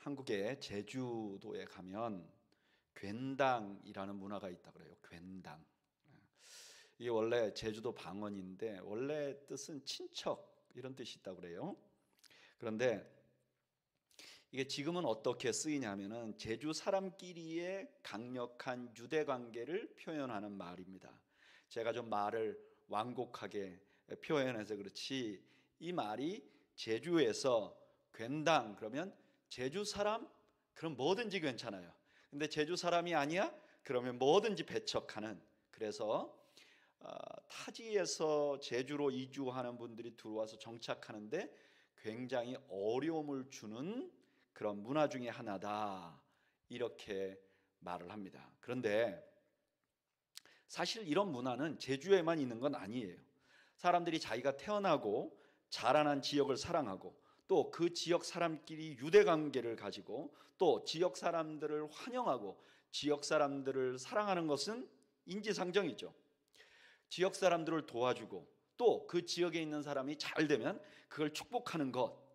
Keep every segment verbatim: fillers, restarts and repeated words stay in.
한국의 제주도에 가면 괜당이라는 문화가 있다 그래요. 괜당. 이게 원래 제주도 방언인데 원래 뜻은 친척 이런 뜻이 있다고 그래요. 그런데 이게 지금은 어떻게 쓰이냐면은 제주 사람끼리의 강력한 유대 관계를 표현하는 말입니다. 제가 좀 말을 완곡하게 표현해서 그렇지 이 말이 제주에서 괜당 그러면 제주 사람? 그럼 뭐든지 괜찮아요. 근데 제주 사람이 아니야? 그러면 뭐든지 배척하는. 그래서 어, 타지에서 제주로 이주하는 분들이 들어와서 정착하는데 굉장히 어려움을 주는 그런 문화 중에 하나다 이렇게 말을 합니다. 그런데 사실 이런 문화는 제주에만 있는 건 아니에요. 사람들이 자기가 태어나고 자라난 지역을 사랑하고 또 그 지역 사람끼리 유대 관계를 가지고 또 지역 사람들을 환영하고 지역 사람들을 사랑하는 것은 인지상정이죠. 지역 사람들을 도와주고 또 그 지역에 있는 사람이 잘 되면 그걸 축복하는 것,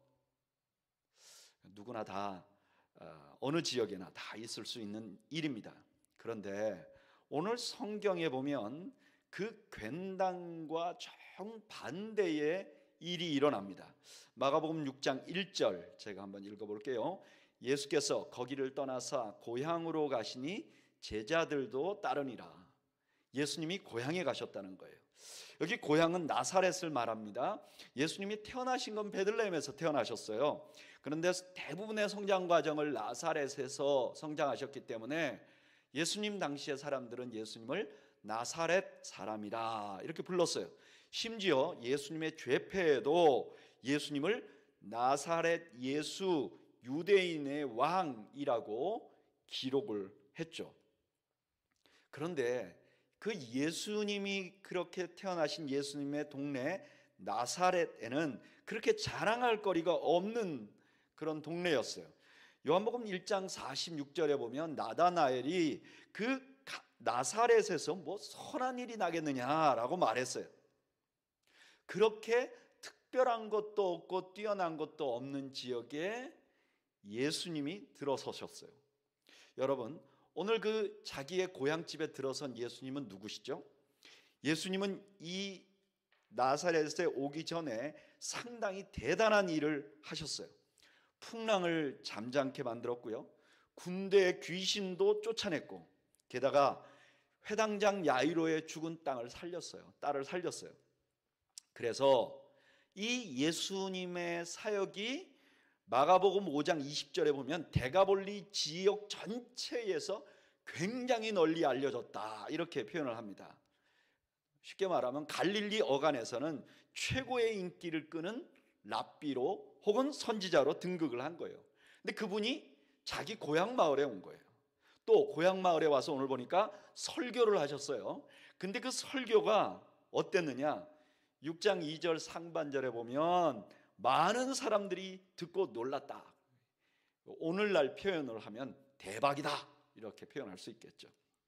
누구나 다 어느 지역에나 다 있을 수 있는 일입니다. 그런데 오늘 성경에 보면 그 괜당과 정반대의 일이 일어납니다. 마가복음 육 장 일 절 제가 한번 읽어볼게요. 예수께서 거기를 떠나사 고향으로 가시니 제자들도 따르니라. 예수님이 고향에 가셨다는 거예요. 여기 고향은 나사렛을 말합니다. 예수님이 태어나신 건 베들레헴에서 태어나셨어요. 그런데 대부분의 성장 과정을 나사렛에서 성장하셨기 때문에 예수님 당시의 사람들은 예수님을 나사렛 사람이라 이렇게 불렀어요. 심지어 예수님의 죄패에도 예수님을 나사렛 예수 유대인의 왕이라고 기록을 했죠. 그런데 그 예수님이 그렇게 태어나신 예수님의 동네 나사렛에는 그렇게 자랑할 거리가 없는 그런 동네였어요. 요한복음 일 장 사십육 절에 보면 나다나엘이 그 나사렛에서 뭐 선한 일이 나겠느냐라고 말했어요. 그렇게 특별한 것도 없고 뛰어난 것도 없는 지역에 예수님이 들어서셨어요. 여러분, 오늘 그 자기의 고향집에 들어선 예수님은 누구시죠? 예수님은 이 나사렛에 오기 전에 상당히 대단한 일을 하셨어요. 풍랑을 잠잠케 만들었고요. 군대의 귀신도 쫓아냈고 게다가 회당장 야이로의 죽은 땅을 살렸어요. 딸을 살렸어요. 그래서 이 예수님의 사역이 마가복음 오 장 이십 절에 보면 데가볼리 지역 전체에서 굉장히 널리 알려졌다 이렇게 표현을 합니다. 쉽게 말하면 갈릴리 어간에서는 최고의 인기를 끄는 랍비로 혹은 선지자로 등극을 한 거예요. 근데 그분이 자기 고향 마을에 온 거예요. 또 고향 마을에 와서 오늘 보니까 설교를 하셨어요. 근데 그 설교가 어땠느냐? 육 장 이 절 상반절에 보면 많은 사람들이 듣고 놀랐다. 오늘날 표현을 하면 대박이다 이렇게 표현할 수 있겠죠.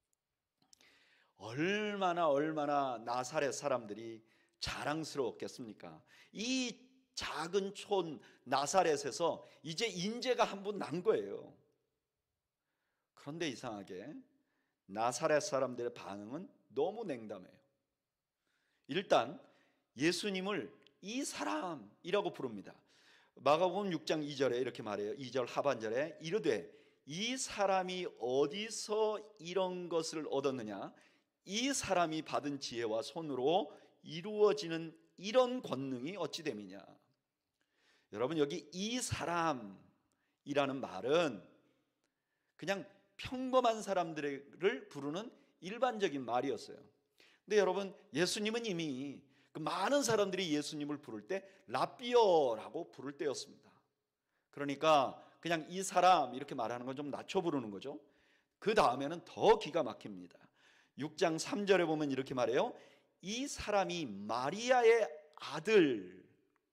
얼마나 얼마나 나사렛 사람들이 자랑스러웠겠습니까? 이 작은 촌 나사렛에서 이제 인재가 한 분 난 거예요. 그런데 이상하게 나사렛 사람들의 반응은 너무 냉담해요. 일단 예수님을 이 사람이라고 부릅니다. 마가복음 육 장 이 절에 이렇게 말해요. 이 절 하반절에 이르되 이 사람이 어디서 이런 것을 얻었느냐? 이 사람이 받은 지혜와 손으로 이루어지는 이런 권능이 어찌 됨이냐? 여러분, 여기 이 사람이라는 말은 그냥 평범한 사람들을 부르는 일반적인 말이었어요. 근데 여러분, 예수님은 이미 그 많은 사람들이 예수님을 부를 때 랍비어라고 부를 때였습니다. 그러니까 그냥 이 사람 이렇게 말하는 건 좀 낮춰 부르는 거죠. 그 다음에는 더 기가 막힙니다. 육 장 삼 절에 보면 이렇게 말해요. 이 사람이 마리아의 아들.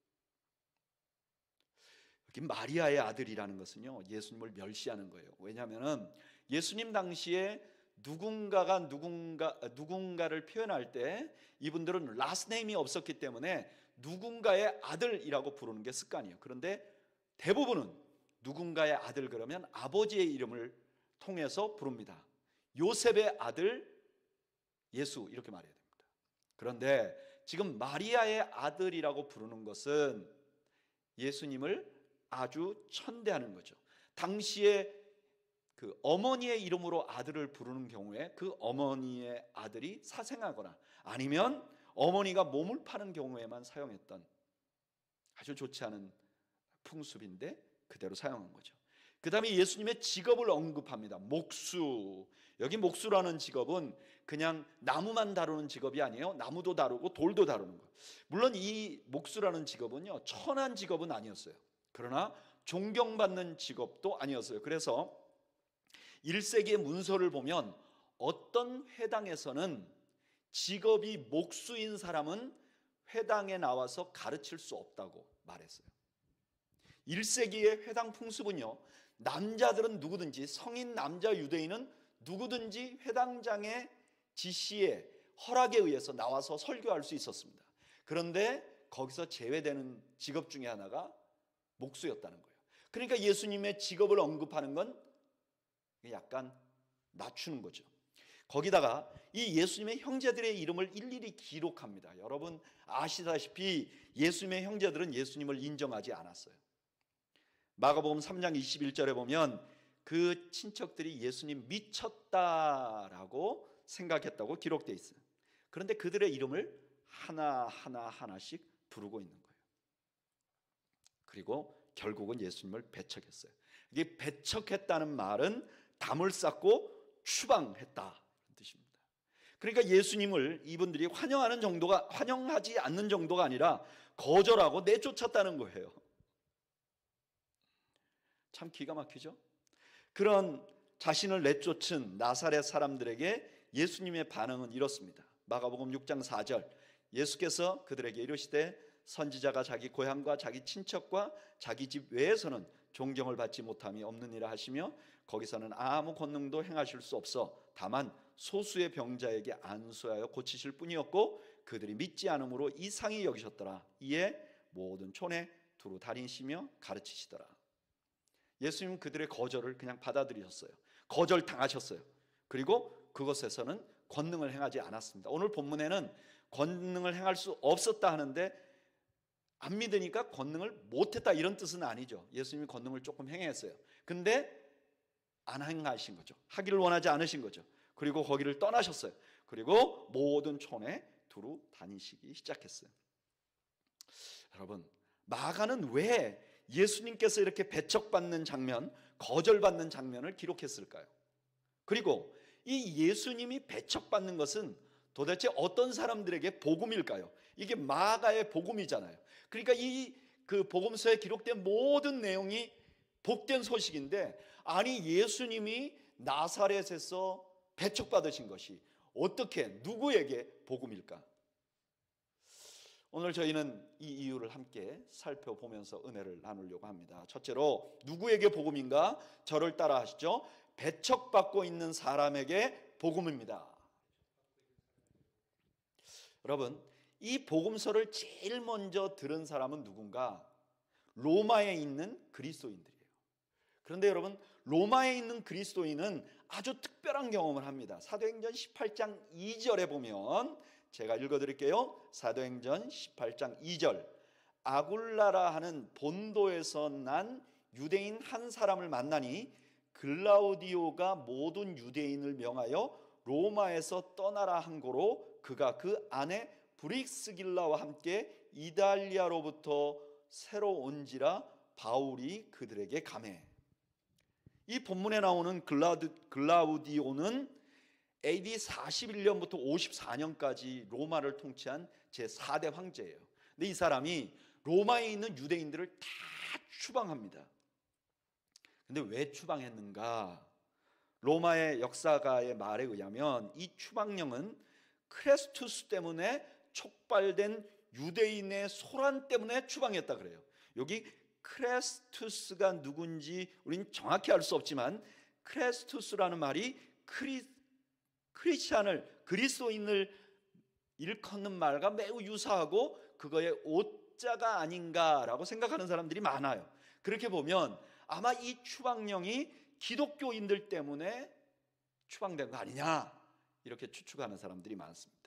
여기 마리아의 아들이라는 것은요, 예수님을 멸시하는 거예요. 왜냐하면 예수님 당시에 누군가가 누군가, 누군가를 표현할 때 이분들은 라스네임이 없었기 때문에 누군가의 아들이라고 부르는 게 습관이에요. 그런데 대부분은 누군가의 아들 그러면 아버지의 이름을 통해서 부릅니다. 요셉의 아들 예수 이렇게 말해야 됩니다. 그런데 지금 마리아의 아들이라고 부르는 것은 예수님을 아주 천대하는 거죠. 당시에 그 어머니의 이름으로 아들을 부르는 경우에 그 어머니의 아들이 사생하거나 아니면 어머니가 몸을 파는 경우에만 사용했던 아주 좋지 않은 풍습인데 그대로 사용한 거죠. 그 다음에 예수님의 직업을 언급합니다. 목수. 여기 목수라는 직업은 그냥 나무만 다루는 직업이 아니에요. 나무도 다루고 돌도 다루는 거. 물론 이 목수라는 직업은요, 천한 직업은 아니었어요. 그러나 존경받는 직업도 아니었어요. 그래서 일 세기의 문서를 보면 어떤 회당에서는 직업이 목수인 사람은 회당에 나와서 가르칠 수 없다고 말했어요. 일 세기의 회당 풍습은요, 남자들은 누구든지, 성인 남자 유대인은 누구든지 회당장의 지시에 허락에 의해서 나와서 설교할 수 있었습니다. 그런데 거기서 제외되는 직업 중에 하나가 목수였다는 거예요. 그러니까 예수님의 직업을 언급하는 건 약간 낮추는 거죠. 거기다가 이 예수님의 형제들의 이름을 일일이 기록합니다. 여러분 아시다시피 예수님의 형제들은 예수님을 인정하지 않았어요. 마가복음 삼 장 이십일 절에 보면 그 친척들이 예수님 미쳤다라고 생각했다고 기록되어 있어요. 그런데 그들의 이름을 하나하나 하나씩 부르고 있는 거예요. 그리고 결국은 예수님을 배척했어요. 이게 배척했다는 말은 담을 쌓고 추방했다 뜻입니다. 그러니까 예수님을 이분들이 환영하는 정도가 환영하지 않는 정도가 아니라 거절하고 내쫓았다는 거예요. 참 기가 막히죠? 그런 자신을 내쫓은 나사렛 사람들에게 예수님의 반응은 이렇습니다. 마가복음 육 장 사 절 예수께서 그들에게 이르시되 선지자가 자기 고향과 자기 친척과 자기 집 외에서는 존경을 받지 못함이 없느니라 하시며 거기서는 아무 권능도 행하실 수 없어 다만 소수의 병자에게 안수하여 고치실 뿐이었고 그들이 믿지 않음으로 이상히 여기셨더라. 이에 모든 촌에 두루 다니시며 가르치시더라. 예수님은 그들의 거절을 그냥 받아들이셨어요. 거절당하셨어요. 그리고 그것에서는 권능을 행하지 않았습니다. 오늘 본문에는 권능을 행할 수 없었다 하는데 안 믿으니까 권능을 못했다 이런 뜻은 아니죠. 예수님이 권능을 조금 행했어요. 근데 안 행하신 거죠. 하기를 원하지 않으신 거죠. 그리고 거기를 떠나셨어요. 그리고 모든 촌에 두루 다니시기 시작했어요. 여러분 마가는 왜 예수님께서 이렇게 배척받는 장면, 거절받는 장면을 기록했을까요? 그리고 이 예수님이 배척받는 것은 도대체 어떤 사람들에게 복음일까요? 이게 마가의 복음이잖아요. 그러니까 이 그 복음서에 기록된 모든 내용이 복된 소식인데 아니 예수님이 나사렛에서 배척받으신 것이 어떻게 누구에게 복음일까? 오늘 저희는 이 이유를 함께 살펴보면서 은혜를 나누려고 합니다. 첫째로 누구에게 복음인가? 저를 따라 하시죠. 배척받고 있는 사람에게 복음입니다. 여러분 이 복음서를 제일 먼저 들은 사람은 누군가? 로마에 있는 그리스도인들이에요. 그런데 여러분 로마에 있는 그리스도인은 아주 특별한 경험을 합니다. 사도행전 십팔 장 이 절에 보면 제가 읽어드릴게요. 사도행전 십팔 장 이 절 아굴라라 하는 본도에서 난 유대인 한 사람을 만나니 글라우디오가 모든 유대인을 명하여 로마에서 떠나라 한 고로 그가 그 안에 브릭스길라와 함께 이달리아로부터 새로 온지라 바울이 그들에게 가매. 이 본문에 나오는 글라우디, 글라우디오는 에이디 사십일 년부터 오십사 년까지 로마를 통치한 제사 대 황제예요. 근데 이 사람이 로마에 있는 유대인들을 다 추방합니다. 근데 왜 추방했는가? 로마의 역사가의 말에 의하면 이 추방령은 크레스투스 때문에 촉발된 유대인의 소란 때문에 추방했다 그래요. 여기 크레스투스가 누군지 우린 정확히 알 수 없지만 크레스투스라는 말이 크리, 크리스찬을 그리스도인을 일컫는 말과 매우 유사하고 그거의 오자가 아닌가라고 생각하는 사람들이 많아요. 그렇게 보면 아마 이 추방령이 기독교인들 때문에 추방된 거 아니냐, 이렇게 추측하는 사람들이 많습니다.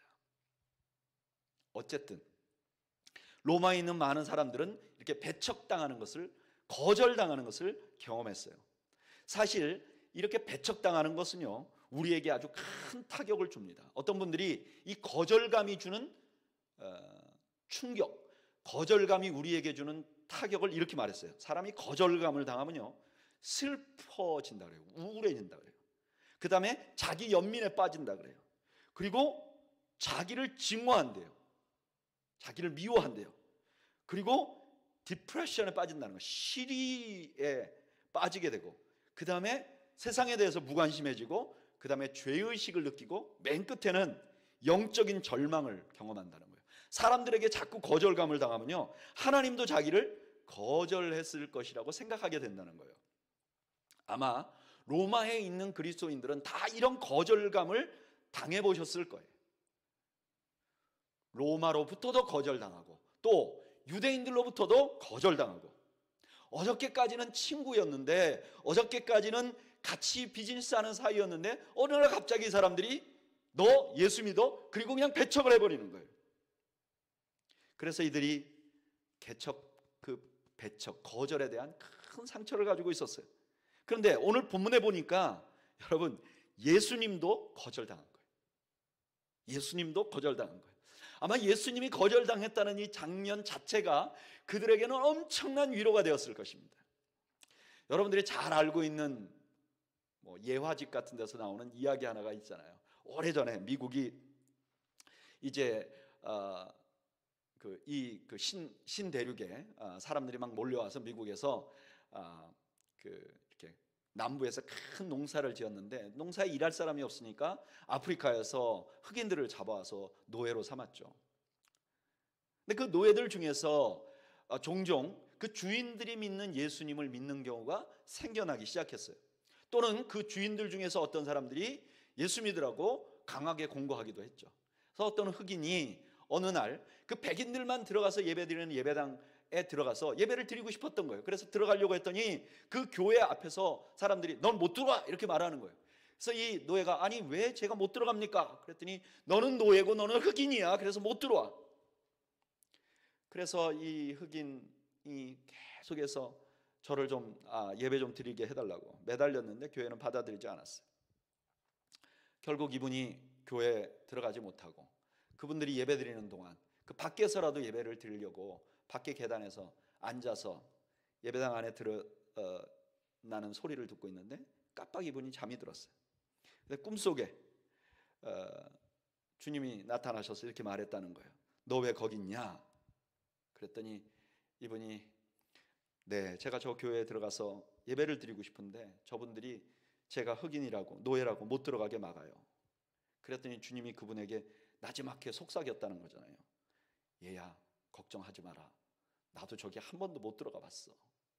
어쨌든 로마에 있는 많은 사람들은 이렇게 배척당하는 것을, 거절당하는 것을 경험했어요. 사실 이렇게 배척당하는 것은요, 우리에게 아주 큰 타격을 줍니다. 어떤 분들이 이 거절감이 주는 어, 충격, 거절감이 우리에게 주는 타격을 이렇게 말했어요. 사람이 거절감을 당하면요, 슬퍼진다 그래요. 우울해진다 그래요. 그 다음에 자기 연민에 빠진다 그래요. 그리고 자기를 증오한대요. 자기를 미워한대요. 그리고 디프레션에 빠진다는 거, 시리에 빠지게 되고, 그 다음에 세상에 대해서 무관심해지고, 그 다음에 죄의식을 느끼고, 맨 끝에는 영적인 절망을 경험한다는 거예요. 사람들에게 자꾸 거절감을 당하면요, 하나님도 자기를 거절했을 것이라고 생각하게 된다는 거예요. 아마 로마에 있는 그리스도인들은 다 이런 거절감을 당해보셨을 거예요. 로마로부터도 거절당하고, 또 유대인들로부터도 거절당하고, 어저께까지는 친구였는데, 어저께까지는 같이 비즈니스하는 사이였는데, 어느 날 갑자기 사람들이 너 예수 믿어? 그리고 그냥 배척을 해버리는 거예요. 그래서 이들이 개척, 그 배척, 거절에 대한 큰 상처를 가지고 있었어요. 그런데 오늘 본문에 보니까 여러분, 예수님도 거절당한 거예요. 예수님도 거절당한 거예요. 아마 예수님이 거절당했다는 이 장면 자체가 그들에게는 엄청난 위로가 되었을 것입니다. 여러분들이 잘 알고 있는 뭐 예화집 같은 데서 나오는 이야기 하나가 있잖아요. 오래전에 미국이 이제 어, 그 이 그 신 신대륙에 어, 사람들이 막 몰려와서 미국에서 어, 그 이렇게 남부에서 큰 농사를 지었는데, 농사에 일할 사람이 없으니까 아프리카에서 흑인들을 잡아와서 노예로 삼았죠. 근데 그 노예들 중에서 어, 종종 그 주인들이 믿는 예수님을 믿는 경우가 생겨나기 시작했어요. 또는 그 주인들 중에서 어떤 사람들이 예수 믿으라고 강하게 공고하기도 했죠. 그래서 어떤 흑인이 어느 날 그 백인들만 들어가서 예배드리는 예배당에 들어가서 예배를 드리고 싶었던 거예요. 그래서 들어가려고 했더니 그 교회 앞에서 사람들이 넌 못 들어와, 이렇게 말하는 거예요. 그래서 이 노예가 아니 왜 제가 못 들어갑니까? 그랬더니 너는 노예고 너는 흑인이야, 그래서 못 들어와. 그래서 이 흑인이 계속해서 저를 좀 아, 예배 좀 드리게 해달라고 매달렸는데 교회는 받아들이지 않았어요. 결국 이분이 교회에 들어가지 못하고, 그분들이 예배 드리는 동안 그 밖에서라도 예배를 드리려고 밖에 계단에서 앉아서 예배당 안에 들어 어, 나는 소리를 듣고 있는데 깜빡 이분이 잠이 들었어요. 근데 꿈속에 어, 주님이 나타나셔서 이렇게 말했다는 거예요. 너 왜 거기 있냐? 그랬더니 이분이 네, 제가 저 교회에 들어가서 예배를 드리고 싶은데 저분들이 제가 흑인이라고 노예라고 못 들어가게 막아요. 그랬더니 주님이 그분에게 나지막히 속삭였다는 거잖아요. 얘야, 걱정하지 마라. 나도 저기 한 번도 못 들어가 봤어.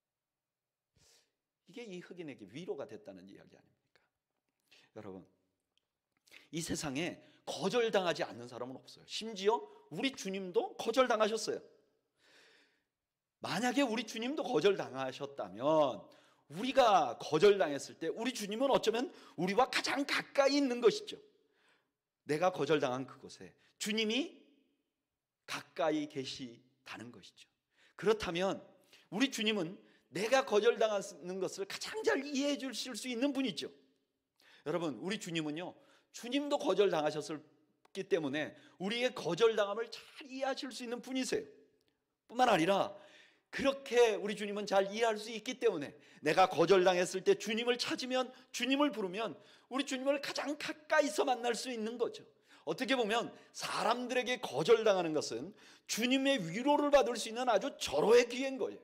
이게 이 흑인에게 위로가 됐다는 이야기 아닙니까? 여러분, 이 세상에 거절당하지 않는 사람은 없어요. 심지어 우리 주님도 거절당하셨어요. 만약에 우리 주님도 거절당하셨다면, 우리가 거절당했을 때 우리 주님은 어쩌면 우리와 가장 가까이 있는 것이죠. 내가 거절당한 그곳에 주님이 가까이 계시다는 것이죠. 그렇다면 우리 주님은 내가 거절당하는 것을 가장 잘 이해해 주실 수 있는 분이죠. 여러분, 우리 주님은요, 주님도 거절당하셨기 때문에 우리의 거절당함을 잘 이해하실 수 있는 분이세요. 뿐만 아니라 그렇게 우리 주님은 잘 이해할 수 있기 때문에 내가 거절당했을 때 주님을 찾으면, 주님을 부르면 우리 주님을 가장 가까이서 만날 수 있는 거죠. 어떻게 보면 사람들에게 거절당하는 것은 주님의 위로를 받을 수 있는 아주 절호의 기회인 거예요.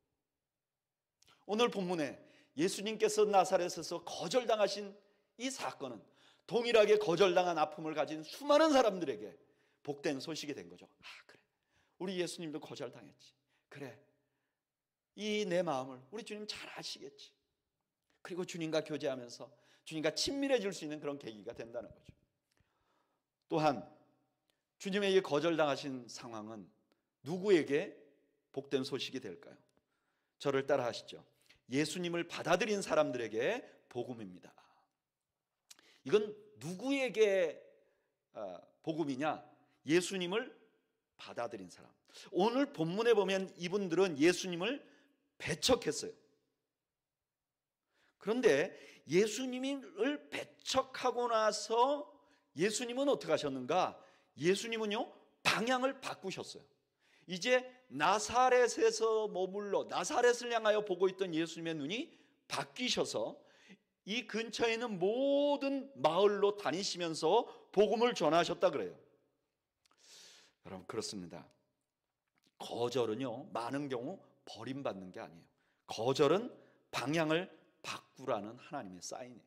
오늘 본문에 예수님께서 나사렛에서 거절당하신 이 사건은 동일하게 거절당한 아픔을 가진 수많은 사람들에게 복된 소식이 된 거죠. 아, 그래, 우리 예수님도 거절당했지. 그래, 이 내 마음을 우리 주님 잘 아시겠지. 그리고 주님과 교제하면서 주님과 친밀해질 수 있는 그런 계기가 된다는 거죠. 또한 주님에게 거절당하신 상황은 누구에게 복된 소식이 될까요? 저를 따라 하시죠. 예수님을 받아들인 사람들에게 복음입니다. 이건 누구에게 복음이냐? 예수님을 받아들인 사람. 오늘 본문에 보면 이분들은 예수님을 배척했어요. 그런데 예수님을 배척하고 나서 예수님은 어떻게 하셨는가? 예수님은요, 방향을 바꾸셨어요. 이제 나사렛에서 머물러 나사렛을 향하여 보고 있던 예수님의 눈이 바뀌셔서 이 근처에 있는 모든 마을로 다니시면서 복음을 전하셨다 그래요. 여러분, 그렇습니다. 거절은요, 많은 경우 버림받는 게 아니에요. 거절은 방향을 바꾸라는 하나님의 사인이에요.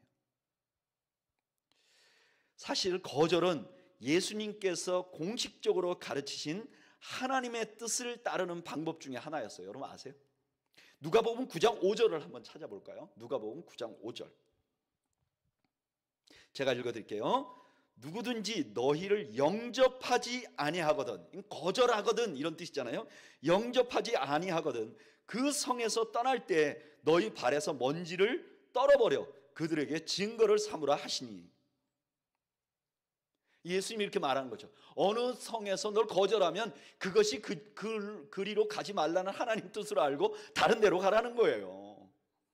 사실 거절은 예수님께서 공식적으로 가르치신 하나님의 뜻을 따르는 방법 중에 하나였어요. 여러분 아세요? 누가복음 구 장 오 절을 한번 찾아볼까요? 누가복음 구 장 오 절. 제가 읽어드릴게요. 누구든지 너희를 영접하지 아니하거든, 거절하거든 이런 뜻이잖아요. 영접하지 아니하거든 그 성에서 떠날 때 너희 발에서 먼지를 떨어버려 그들에게 증거를 삼으라 하시니. 예수님이 이렇게 말하는 거죠. 어느 성에서 널 거절하면 그것이 그, 그 그리로 가지 말라는 하나님 뜻으로 알고 다른 데로 가라는 거예요.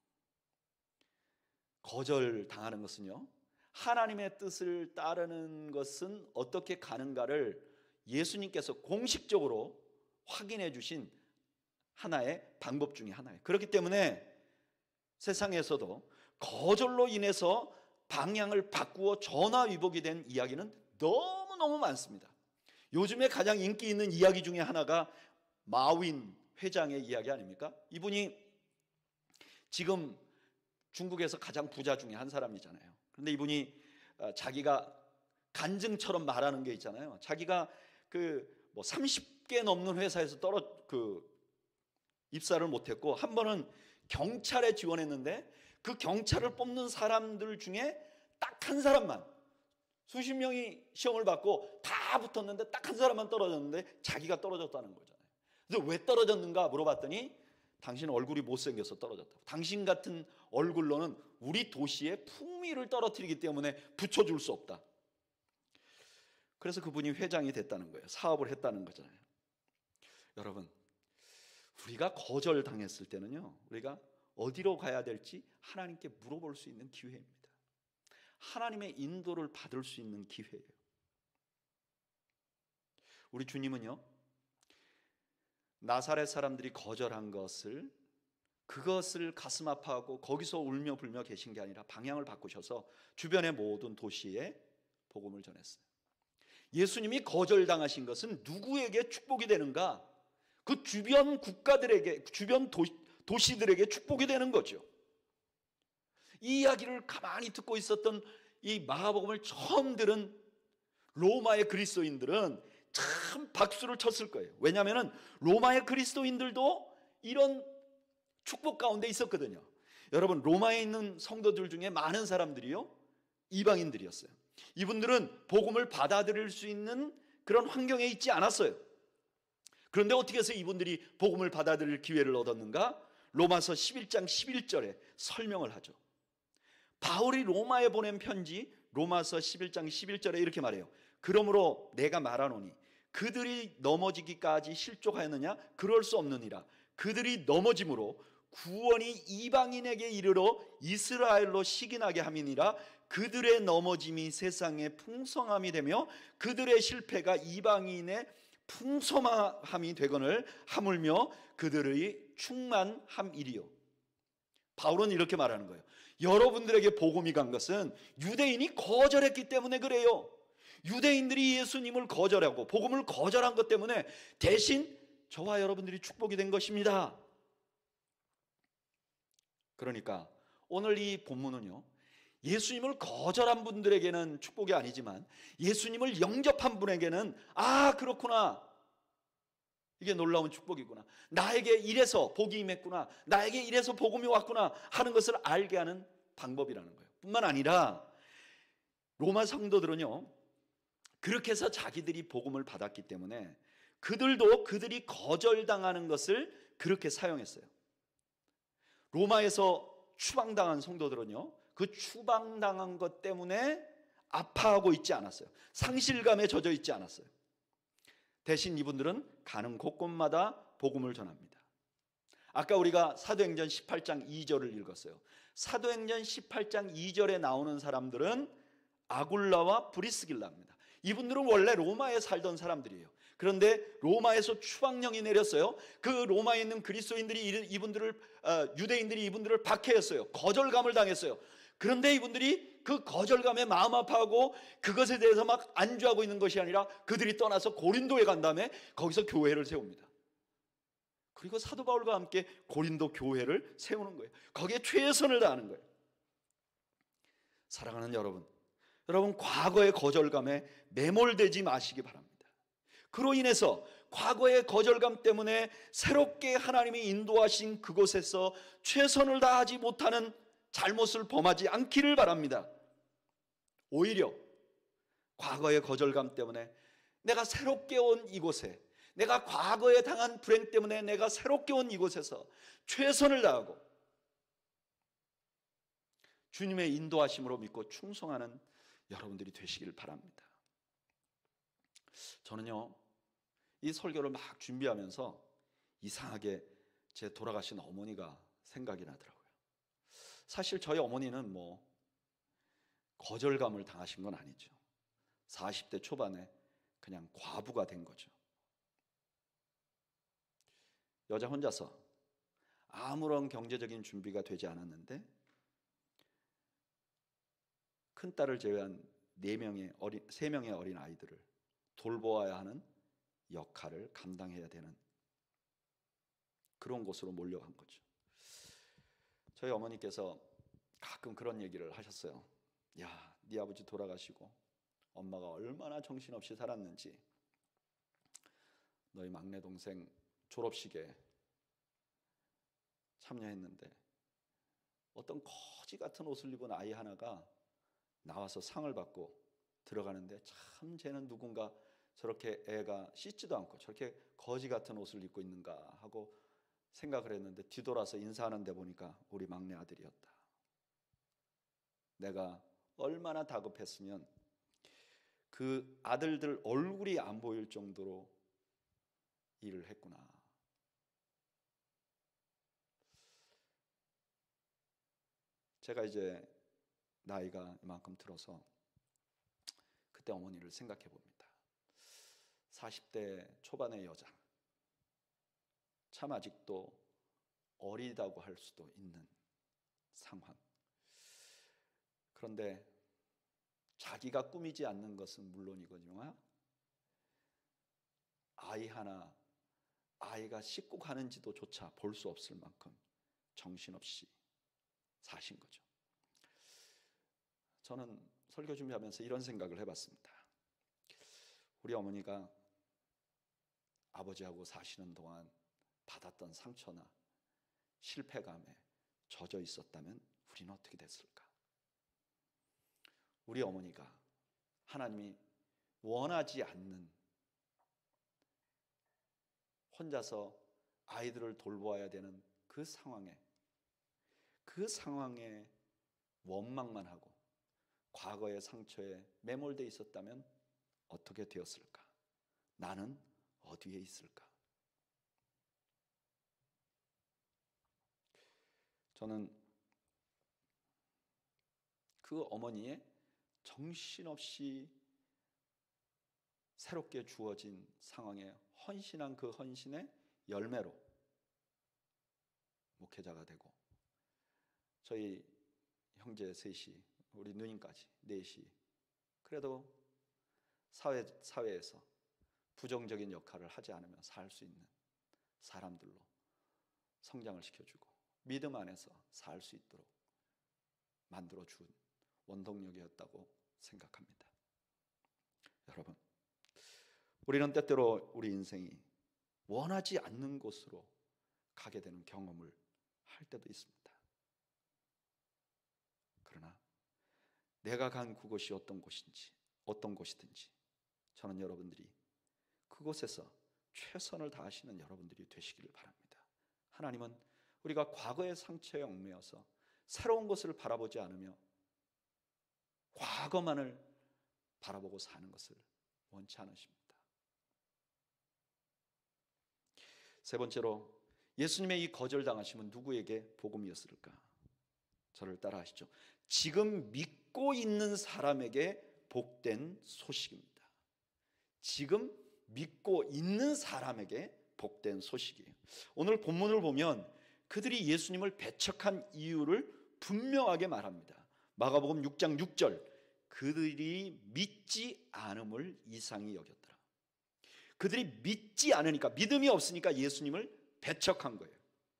거절당하는 것은요, 하나님의 뜻을 따르는 것은 어떻게 가는가를 예수님께서 공식적으로 확인해 주신 하나의 방법 중에 하나예요. 그렇기 때문에 세상에서도 거절로 인해서 방향을 바꾸어 전화위복이 된 이야기는 너무너무 많습니다. 요즘에 가장 인기 있는 이야기 중에 하나가 마윈 회장의 이야기 아닙니까? 이분이 지금 중국에서 가장 부자 중에 한 사람이잖아요. 그런데 이분이 자기가 간증처럼 말하는 게 있잖아요. 자기가 그 뭐 삼십 개 넘는 회사에서 떨어 그 입사를 못했고, 한 번은 경찰에 지원했는데 그 경찰을 뽑는 사람들 중에 딱 한 사람만, 수십 명이 시험을 받고 다 붙었는데 딱 한 사람만 떨어졌는데 자기가 떨어졌다는 거잖아요. 그래서 왜 떨어졌는가 물어봤더니 당신 얼굴이 못생겨서 떨어졌다고. 당신 같은 얼굴로는 우리 도시의 풍미를 떨어뜨리기 때문에 붙여줄 수 없다. 그래서 그분이 회장이 됐다는 거예요. 사업을 했다는 거잖아요. 여러분, 우리가 거절당했을 때는요, 우리가 어디로 가야 될지 하나님께 물어볼 수 있는 기회입니다. 하나님의 인도를 받을 수 있는 기회예요. 우리 주님은요, 나사렛 사람들이 거절한 것을, 그것을 가슴 아파하고 거기서 울며 불며 계신 게 아니라 방향을 바꾸셔서 주변의 모든 도시에 복음을 전했어요. 예수님이 거절당하신 것은 누구에게 축복이 되는가? 그 주변 국가들에게, 주변 도시, 도시들에게 축복이 되는 거죠. 이 이야기를 가만히 듣고 있었던 이 마가복음을 처음 들은 로마의 그리스도인들은 참 박수를 쳤을 거예요. 왜냐하면 로마의 그리스도인들도 이런 축복 가운데 있었거든요. 여러분, 로마에 있는 성도들 중에 많은 사람들이요, 이방인들이었어요. 이분들은 복음을 받아들일 수 있는 그런 환경에 있지 않았어요. 그런데 어떻게 해서 이분들이 복음을 받아들일 기회를 얻었는가? 로마서 십일 장 십일 절에 설명을 하죠. 바울이 로마에 보낸 편지 로마서 십일 장 십일 절에 이렇게 말해요. 그러므로 내가 말하노니 그들이 넘어지기까지 실족하였느냐? 그럴 수 없느니라. 그들이 넘어짐으로 구원이 이방인에게 이르러 이스라엘로 시기나게 함이니라. 그들의 넘어짐이 세상의 풍성함이 되며 그들의 실패가 이방인의 풍성함이 되거늘 하물며 그들의 충만함이리요. 바울은 이렇게 말하는 거예요. 여러분들에게 복음이 간 것은 유대인이 거절했기 때문에 그래요. 유대인들이 예수님을 거절하고 복음을 거절한 것 때문에 대신 저와 여러분들이 축복이 된 것입니다. 그러니까 오늘 이 본문은요, 예수님을 거절한 분들에게는 축복이 아니지만 예수님을 영접한 분에게는 아 그렇구나, 이게 놀라운 축복이구나, 나에게 이래서 복이 임했구나, 나에게 이래서 복음이 왔구나 하는 것을 알게 하는 방법이라는 거예요. 뿐만 아니라 로마 성도들은요, 그렇게 해서 자기들이 복음을 받았기 때문에 그들도 그들이 거절당하는 것을 그렇게 사용했어요. 로마에서 추방당한 성도들은요, 그 추방당한 것 때문에 아파하고 있지 않았어요. 상실감에 젖어 있지 않았어요. 대신 이분들은 가는 곳곳마다 복음을 전합니다. 아까 우리가 사도행전 십팔 장 이 절을 읽었어요. 사도행전 십팔 장 이 절에 나오는 사람들은 아굴라와 브리스길라입니다. 이분들은 원래 로마에 살던 사람들이에요. 그런데 로마에서 추방령이 내렸어요. 그 로마에 있는 그리스도인들이 이분들을, 유대인들이 이분들을 박해했어요. 거절감을 당했어요. 그런데 이분들이 그 거절감에 마음 아파하고 그것에 대해서 막 안주하고 있는 것이 아니라 그들이 떠나서 고린도에 간 다음에 거기서 교회를 세웁니다. 그리고 사도 바울과 함께 고린도 교회를 세우는 거예요. 거기에 최선을 다하는 거예요. 사랑하는 여러분, 여러분 과거의 거절감에 매몰되지 마시기 바랍니다. 그로 인해서 과거의 거절감 때문에 새롭게 하나님이 인도하신 그곳에서 최선을 다하지 못하는 잘못을 범하지 않기를 바랍니다. 오히려 과거의 거절감 때문에 내가 새롭게 온 이곳에, 내가 과거에 당한 불행 때문에 내가 새롭게 온 이곳에서 최선을 다하고 주님의 인도하심으로 믿고 충성하는 여러분들이 되시길 바랍니다. 저는요, 이 설교를 막 준비하면서 이상하게 제 돌아가신 어머니가 생각이 나더라고요. 사실 저희 어머니는 뭐 거절감을 당하신 건 아니죠. 사십 대 초반에 그냥 과부가 된 거죠. 여자 혼자서 아무런 경제적인 준비가 되지 않았는데 큰딸을 제외한 네 명의 어린, 세 명의 어린 아이들을 돌보아야 하는 역할을 감당해야 되는 그런 곳으로 몰려간 거죠. 저희 어머니께서 가끔 그런 얘기를 하셨어요. 야, 네 아버지 돌아가시고 엄마가 얼마나 정신없이 살았는지 너희 막내 동생 졸업식에 참여했는데 어떤 거지 같은 옷을 입은 아이 하나가 나와서 상을 받고 들어가는데 참 쟤는 누군가 저렇게 애가 씻지도 않고 저렇게 거지 같은 옷을 입고 있는가 하고 생각을 했는데 뒤돌아서 인사하는 데 보니까 우리 막내 아들이었다. 내가 얼마나 다급했으면 그 아들들 얼굴이 안 보일 정도로 일을 했구나. 제가 이제 나이가 이만큼 들어서 그때 어머니를 생각해 봅니다. 사십 대 초반의 여자, 참 아직도 어리다고 할 수도 있는 상황. 그런데 자기가 꾸미지 않는 것은 물론이거니와 아이 하나, 아이가 씻고 가는지도 조차 볼 수 없을 만큼 정신없이 사신 거죠. 저는 설교 준비하면서 이런 생각을 해봤습니다. 우리 어머니가 아버지하고 사시는 동안 받았던 상처나 실패감에 젖어 있었다면 우리는 어떻게 됐을까? 우리 어머니가 하나님이 원하지 않는 혼자서 아이들을 돌보아야 되는 그 상황에 그 상황에 원망만 하고 과거의 상처에 매몰되어 있었다면 어떻게 되었을까? 나는 어디에 있을까? 저는 그 어머니의 정신없이 새롭게 주어진 상황에 헌신한 그 헌신의 열매로 목회자가 되고 저희 형제 셋이 우리 누님까지 넷이 그래도 사회, 사회에서 부정적인 역할을 하지 않으며 살 수 있는 사람들로 성장을 시켜주고 믿음 안에서 살 수 있도록 만들어준 원동력이었다고 생각합니다. 여러분, 우리는 때때로 우리 인생이 원하지 않는 곳으로 가게 되는 경험을 할 때도 있습니다. 그러나 내가 간 그곳이 어떤 곳인지 어떤 곳이든지 저는 여러분들이 그곳에서 최선을 다하시는 여러분들이 되시기를 바랍니다. 하나님은 우리가 과거의 상처에 얽매여서 새로운 것을 바라보지 않으며 과거만을 바라보고 사는 것을 원치 않으십니다. 세 번째로, 예수님의 이 거절당하심은 누구에게 복음이었을까? 저를 따라 하시죠. 지금 믿고 있는 사람에게 복된 소식입니다. 지금 믿고 있는 사람에게 복된 소식이에요. 오늘 본문을 보면 그들이 예수님을 배척한 이유를 분명하게 말합니다. 마가복음 육 장 육 절, 그들이 믿지 않음을 이상히 여겼더라. 그들이 믿지 않으니까, 믿음이 없으니까 예수님을 배척한 거예요.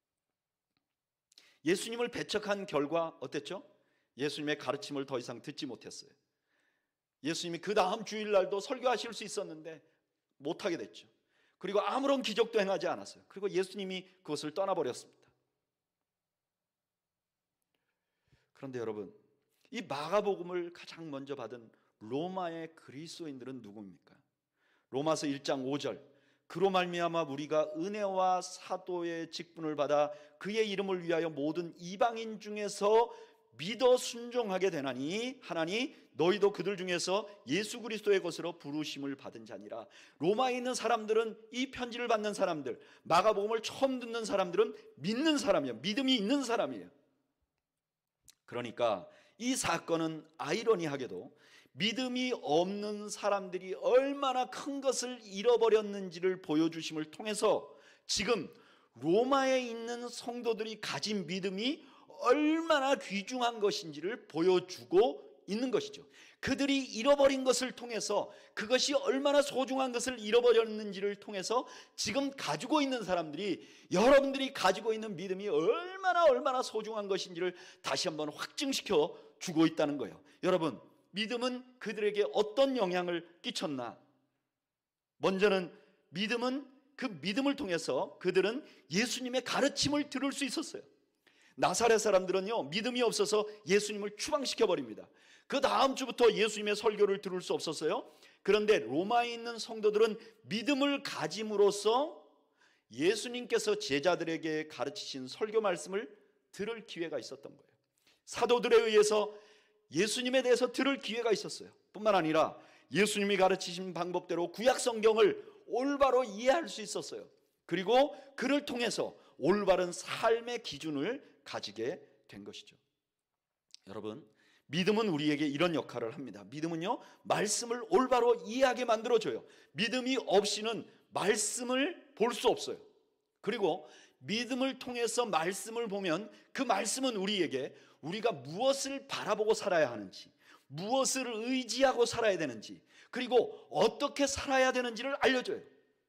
예수님을 배척한 결과 어땠죠? 예수님의 가르침을 더 이상 듣지 못했어요. 예수님이 그 다음 주일날도 설교하실 수 있었는데 못하게 됐죠. 그리고 아무런 기적도 행하지 않았어요. 그리고 예수님이 그것을 떠나버렸습니다. 그런데 여러분, 이 마가복음을 가장 먼저 받은 로마의 그리스도인들은 누구입니까? 로마서 일 장 오 절, 그로 말미암아 우리가 은혜와 사도의 직분을 받아 그의 이름을 위하여 모든 이방인 중에서 믿어 순종하게 되나니 하나니 너희도 그들 중에서 예수 그리스도의 것으로 부르심을 받은 자니라. 로마에 있는 사람들은, 이 편지를 받는 사람들, 마가복음을 처음 듣는 사람들은 믿는 사람이에요. 믿음이 있는 사람이에요. 그러니까 이 사건은 아이러니하게도 믿음이 없는 사람들이 얼마나 큰 것을 잃어버렸는지를 보여주심을 통해서 지금 로마에 있는 성도들이 가진 믿음이 얼마나 귀중한 것인지를 보여주고 있는 것이죠. 그들이 잃어버린 것을 통해서, 그것이 얼마나 소중한 것을 잃어버렸는지를 통해서 지금 가지고 있는 사람들이, 여러분들이 가지고 있는 믿음이 얼마나 얼마나 소중한 것인지를 다시 한번 확증시켜 주고 있다는 거예요. 여러분, 믿음은 그들에게 어떤 영향을 끼쳤나? 먼저는 믿음은, 그 믿음을 통해서 그들은 예수님의 가르침을 들을 수 있었어요. 나사렛 사람들은요, 믿음이 없어서 예수님을 추방시켜버립니다. 그 다음 주부터 예수님의 설교를 들을 수 없었어요. 그런데 로마에 있는 성도들은 믿음을 가짐으로써 예수님께서 제자들에게 가르치신 설교 말씀을 들을 기회가 있었던 거예요. 사도들에 의해서 예수님에 대해서 들을 기회가 있었어요. 뿐만 아니라 예수님이 가르치신 방법대로 구약 성경을 올바로 이해할 수 있었어요. 그리고 그를 통해서 올바른 삶의 기준을 가지게 된 것이죠. 여러분, 믿음은 우리에게 이런 역할을 합니다. 믿음은요, 말씀을 올바로 이해하게 만들어줘요. 믿음이 없이는 말씀을 볼 수 없어요. 그리고 믿음을 통해서 말씀을 보면 그 말씀은 우리에게 우리가 무엇을 바라보고 살아야 하는지, 무엇을 의지하고 살아야 되는지, 그리고 어떻게 살아야 되는지를 알려줘요.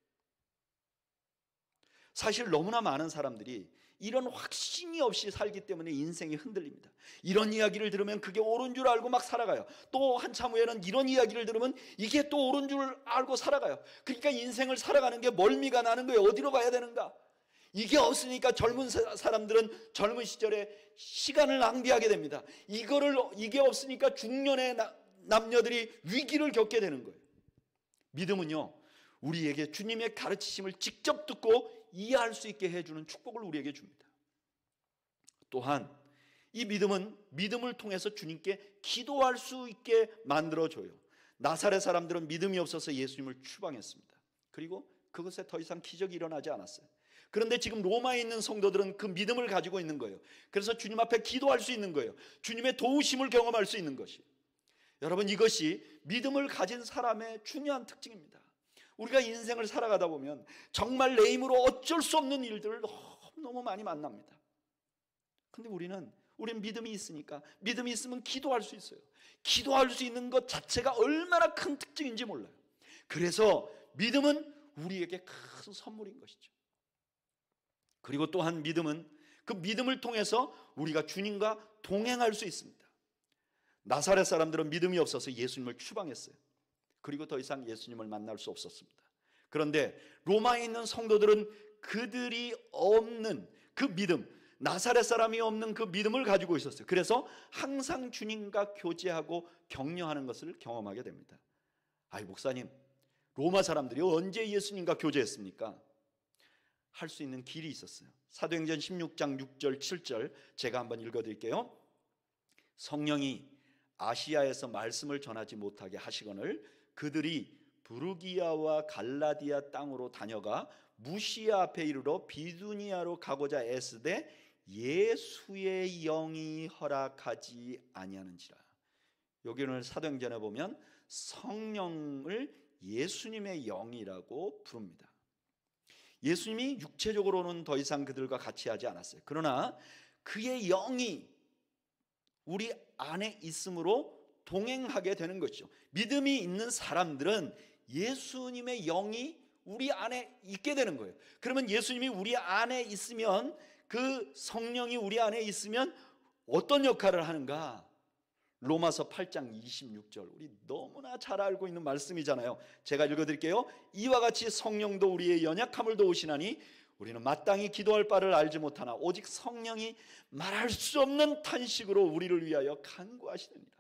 사실 너무나 많은 사람들이 이런 확신이 없이 살기 때문에 인생이 흔들립니다. 이런 이야기를 들으면 그게 옳은 줄 알고 막 살아가요. 또 한참 후에는 이런 이야기를 들으면 이게 또 옳은 줄 알고 살아가요. 그러니까 인생을 살아가는 게 멀미가 나는 거예요. 어디로 가야 되는가? 이게 없으니까 젊은 사람들은 젊은 시절에 시간을 낭비하게 됩니다. 이거를, 이게 없으니까 중년의 남녀들이 위기를 겪게 되는 거예요. 믿음은요, 우리에게 주님의 가르치심을 직접 듣고 이해할 수 있게 해주는 축복을 우리에게 줍니다. 또한 이 믿음은 믿음을 통해서 주님께 기도할 수 있게 만들어줘요. 나사렛 사람들은 믿음이 없어서 예수님을 추방했습니다. 그리고 그것에 더 이상 기적이 일어나지 않았어요. 그런데 지금 로마에 있는 성도들은 그 믿음을 가지고 있는 거예요. 그래서 주님 앞에 기도할 수 있는 거예요. 주님의 도우심을 경험할 수 있는 것이. 여러분, 이것이 믿음을 가진 사람의 중요한 특징입니다. 우리가 인생을 살아가다 보면 정말 내 힘으로 어쩔 수 없는 일들을 너무 많이 만납니다. 근데 우리는 우리는 믿음이 있으니까, 믿음이 있으면 기도할 수 있어요. 기도할 수 있는 것 자체가 얼마나 큰 특징인지 몰라요. 그래서 믿음은 우리에게 큰 선물인 것이죠. 그리고 또한 믿음은, 그 믿음을 통해서 우리가 주님과 동행할 수 있습니다. 나사렛 사람들은 믿음이 없어서 예수님을 추방했어요. 그리고 더 이상 예수님을 만날 수 없었습니다. 그런데 로마에 있는 성도들은 그들이 없는 그 믿음, 나사렛 사람이 없는 그 믿음을 가지고 있었어요. 그래서 항상 주님과 교제하고 격려하는 것을 경험하게 됩니다. 아이, 목사님, 로마 사람들이 언제 예수님과 교제했습니까? 할 수 있는 길이 있었어요. 사도행전 십육 장 육 절 칠 절 제가 한번 읽어드릴게요. 성령이 아시아에서 말씀을 전하지 못하게 하시거늘 그들이 부르기아와 갈라디아 땅으로 다녀가 무시아 앞에 이르러 비두니아로 가고자 애쓰되 예수의 영이 허락하지 아니하는지라. 여기는 사도행전에 보면 성령을 예수님의 영이라고 부릅니다. 예수님이 육체적으로는 더 이상 그들과 같이 하지 않았어요. 그러나 그의 영이 우리 안에 있음으로 동행하게 되는 것이죠. 믿음이 있는 사람들은 예수님의 영이 우리 안에 있게 되는 거예요. 그러면 예수님이 우리 안에 있으면, 그 성령이 우리 안에 있으면 어떤 역할을 하는가? 로마서 팔 장 이십육 절, 우리 너무나 잘 알고 있는 말씀이잖아요. 제가 읽어드릴게요. 이와 같이 성령도 우리의 연약함을 도우시나니 우리는 마땅히 기도할 바를 알지 못하나 오직 성령이 말할 수 없는 탄식으로 우리를 위하여 간구하시느니라.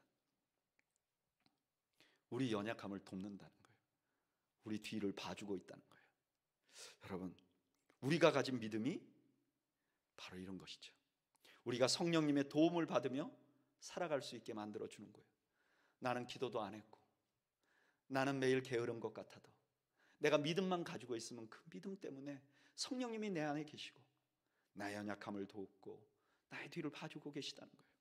우리 연약함을 돕는다는 거예요. 우리 뒤를 봐주고 있다는 거예요. 여러분, 우리가 가진 믿음이 바로 이런 것이죠. 우리가 성령님의 도움을 받으며 살아갈 수 있게 만들어주는 거예요. 나는 기도도 안 했고, 나는 매일 게으른 것 같아도 내가 믿음만 가지고 있으면 그 믿음 때문에 성령님이 내 안에 계시고 나의 연약함을 돕고 나의 뒤를 봐주고 계시다는 거예요.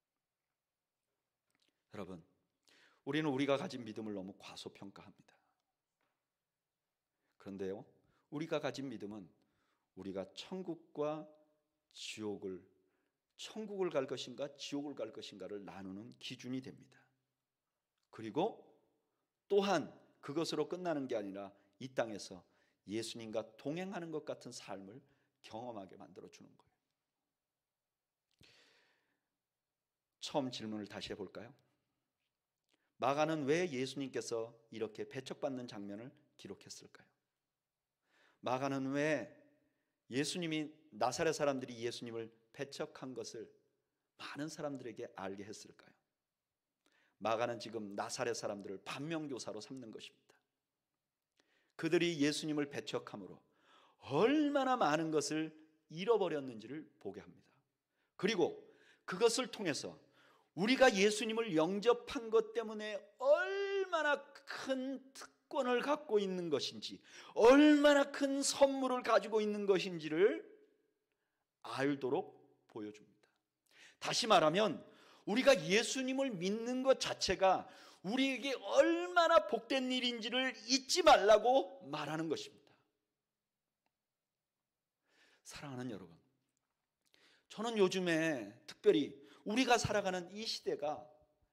여러분, 우리는 우리가 가진 믿음을 너무 과소평가합니다. 그런데요, 우리가 가진 믿음은 우리가 천국과 지옥을, 천국을 갈 것인가 지옥을 갈 것인가를 나누는 기준이 됩니다. 그리고 또한 그것으로 끝나는 게 아니라 이 땅에서 예수님과 동행하는 것 같은 삶을 경험하게 만들어주는 거예요. 처음 질문을 다시 해볼까요? 마가는 왜 예수님께서 이렇게 배척받는 장면을 기록했을까요? 마가는 왜 예수님이, 나사렛 사람들이 예수님을 배척한 것을 많은 사람들에게 알게 했을까요? 마가는 지금 나사렛 사람들을 반면교사로 삼는 것입니다. 그들이 예수님을 배척함으로 얼마나 많은 것을 잃어버렸는지를 보게 합니다. 그리고 그것을 통해서 우리가 예수님을 영접한 것 때문에 얼마나 큰 특권을 갖고 있는 것인지, 얼마나 큰 선물을 가지고 있는 것인지를 알도록 보여줍니다. 다시 말하면 우리가 예수님을 믿는 것 자체가 우리에게 얼마나 복된 일인지를 잊지 말라고 말하는 것입니다. 사랑하는 여러분, 저는 요즘에 특별히 우리가 살아가는 이 시대가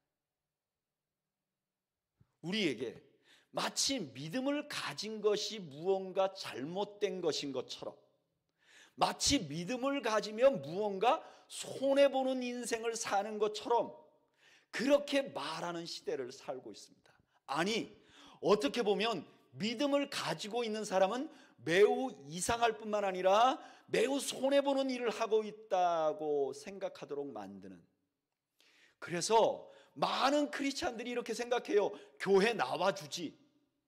우리에게 마치 믿음을 가진 것이 무언가 잘못된 것인 것처럼, 마치 믿음을 가지면 무언가 손해보는 인생을 사는 것처럼 그렇게 말하는 시대를 살고 있습니다. 아니, 어떻게 보면 믿음을 가지고 있는 사람은 매우 이상할 뿐만 아니라 매우 손해보는 일을 하고 있다고 생각하도록 만드는, 그래서 많은 크리스찬들이 이렇게 생각해요. 교회 나와주지.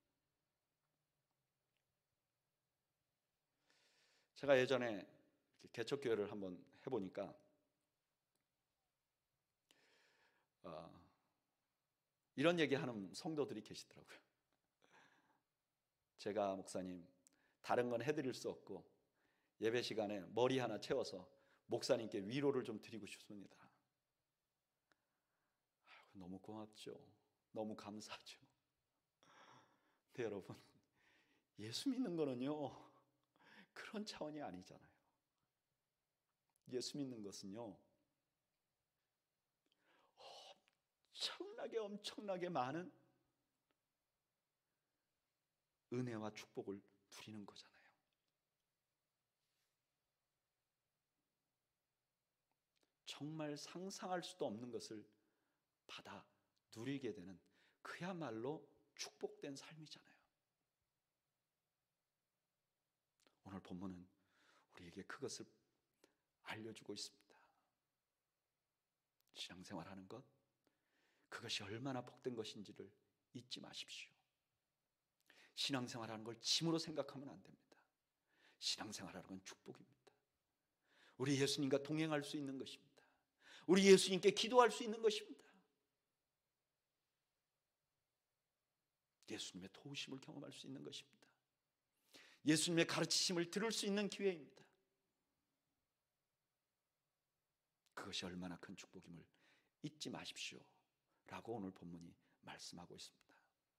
제가 예전에 개척교회를 한번 해보니까 어, 이런 얘기하는 성도들이 계시더라고요. 제가 목사님, 다른 건 해드릴 수 없고 예배 시간에 머리 하나 채워서 목사님께 위로를 좀 드리고 싶습니다. 아유, 너무 고맙죠. 너무 감사하죠. 근데 여러분, 예수 믿는 거는요 그런 차원이 아니잖아요. 예수 믿는 것은요 엄청나게 엄청나게 많은 은혜와 축복을 누리는 거잖아요. 정말 상상할 수도 없는 것을 받아 누리게 되는 그야말로 축복된 삶이잖아요. 오늘 본문은 우리에게 그것을 알려주고 있습니다. 신앙생활하는 것, 그것이 얼마나 복된 것인지를 잊지 마십시오. 신앙생활하는 걸 짐으로 생각하면 안 됩니다. 신앙생활하는 건 축복입니다. 우리 예수님과 동행할 수 있는 것입니다. 우리 예수님께 기도할 수 있는 것입니다. 예수님의 도우심을 경험할 수 있는 것입니다. 예수님의 가르치심을 들을 수 있는 기회입니다. 그것이 얼마나 큰 축복임을 잊지 마십시오 라고 오늘 본문이 말씀하고 있습니다.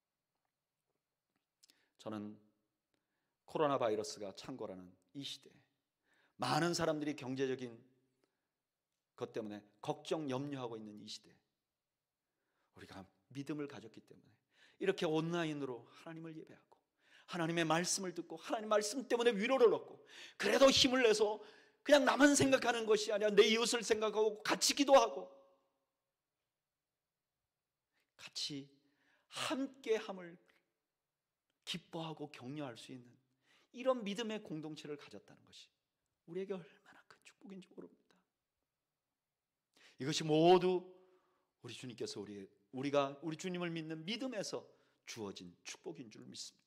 저는 코로나 바이러스가 창궐하는 이 시대에 많은 사람들이 경제적인 것 때문에 걱정, 염려하고 있는 이 시대에 우리가 믿음을 가졌기 때문에 이렇게 온라인으로 하나님을 예배하고 하나님의 말씀을 듣고 하나님 말씀 때문에 위로를 얻고 그래도 힘을 내서 그냥 나만 생각하는 것이 아니라 내 이웃을 생각하고 같이 기도하고 같이 함께함을 기뻐하고 격려할 수 있는 이런 믿음의 공동체를 가졌다는 것이 우리에게 얼마나 큰 축복인지 모릅니다. 이것이 모두 우리 주님께서 우리, 우리가 우리 주님을 믿는 믿음에서 주어진 축복인 줄 믿습니다.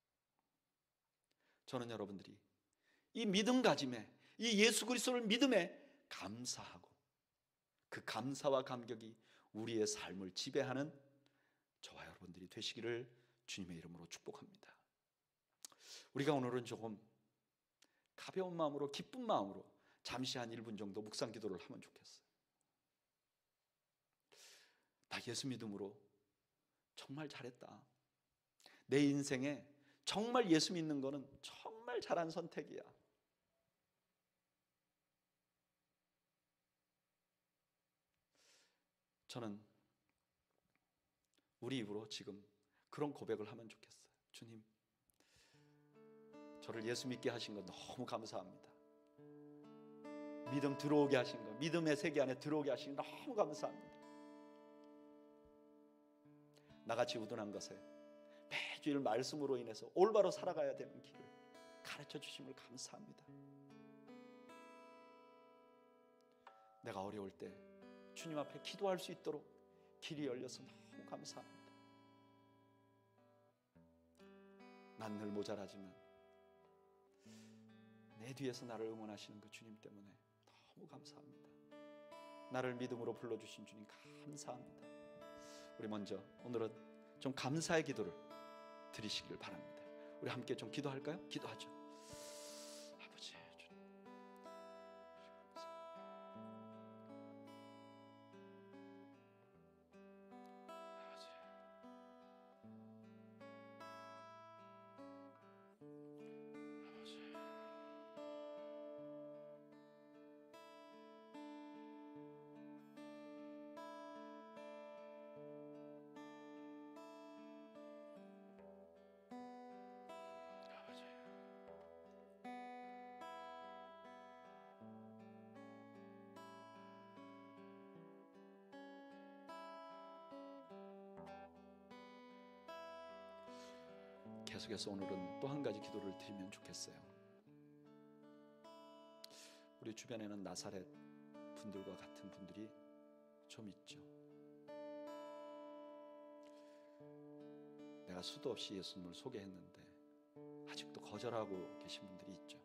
저는 여러분들이 이 믿음 가짐에 이 예수 그리스도를 믿음에 감사하고 그 감사와 감격이 우리의 삶을 지배하는 저와 여러분들이 되시기를 주님의 이름으로 축복합니다. 우리가 오늘은 조금 가벼운 마음으로 기쁜 마음으로 잠시 한 일 분 정도 묵상 기도를 하면 좋겠어요. 나 예수 믿음으로 정말 잘했다. 내 인생에 정말 예수 믿는 거는 정말 잘한 선택이야. 저는 우리 입으로 지금 그런 고백을 하면 좋겠어요. 주님, 저를 예수 믿게 하신 것 너무 감사합니다. 믿음 들어오게 하신 것, 믿음의 세계 안에 들어오게 하신 것 너무 감사합니다. 나같이 우둔한 것에 매주일 말씀으로 인해서 올바로 살아가야 되는 길을 가르쳐 주심을 감사합니다. 내가 어려울 때 주님 앞에 기도할 수 있도록 길이 열려서 너무 감사합니다. 난 늘 모자라지만 내 뒤에서 나를 응원하시는 그 주님 때문에 너무 감사합니다. 나를 믿음으로 불러주신 주님 감사합니다. 우리 먼저 오늘은 좀 감사의 기도를 드리시길 바랍니다. 우리 함께 좀 기도할까요? 기도하죠. 아버지 주님, 아버지, 아버지, 계속해서 오늘은 또 한 가지 기도를 드리면 좋겠어요. 우리 주변에는 나사렛 분들과 같은 분들이 좀 있죠. 내가 수도 없이 예수님을 소개했는데 아직도 거절하고 계신 분들이 있죠.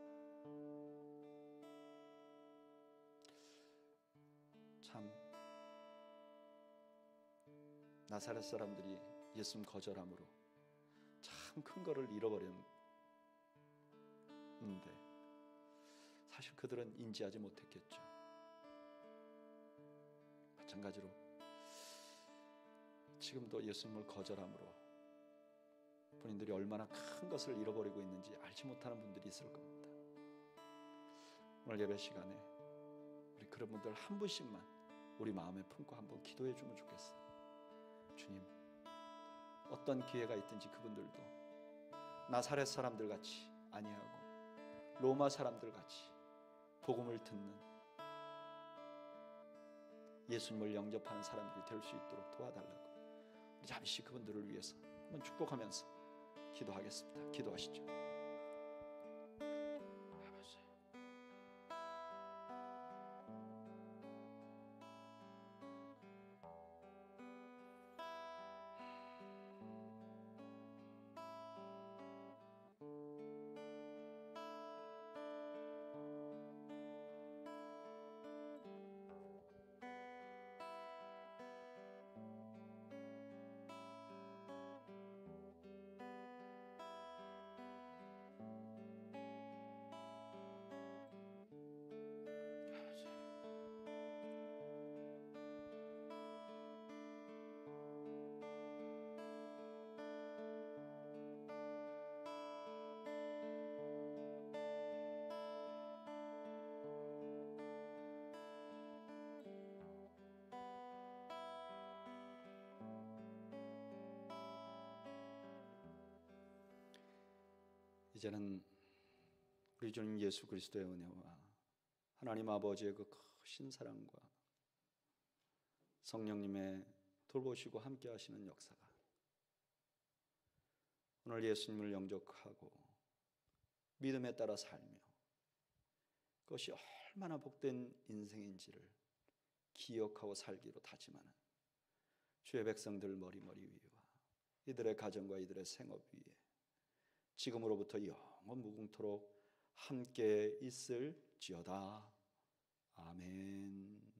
참 나사렛 사람들이 예수님 거절함으로 참 큰 거를 잃어버렸는데 사실 그들은 인지하지 못했겠죠. 마찬가지로 지금도 예수님을 거절함으로 본인들이 얼마나 큰 것을 잃어버리고 있는지 알지 못하는 분들이 있을 겁니다. 오늘 예배 시간에 우리 그런 분들 한 분씩만 우리 마음에 품고 한번 기도해 주면 좋겠어요. 주님, 어떤 기회가 있든지 그분들도 나사렛 사람들 같이 아니하고 로마 사람들 같이 복음을 듣는 예수님을 영접하는 사람들이 될 수 있도록 도와달라고 우리 잠시 그분들을 위해서 한번 축복하면서 기도하겠습니다. 기도하시죠. 아버지, 이제는 우리 주님 예수 그리스도의 은혜와 하나님 아버지의 그 크신 사랑과 성령님의 돌보시고 함께 하시는 역사가 오늘 예수님을 영접하고 믿음에 따라 살며 그것이 얼마나 복된 인생인지를 기억하고 살기로 다짐하는 주의 백성들 머리머리 위와 이들의 가정과 이들의 생업 위에 지금으로부터 영원 무궁토록 함께 있을지어다. 아멘.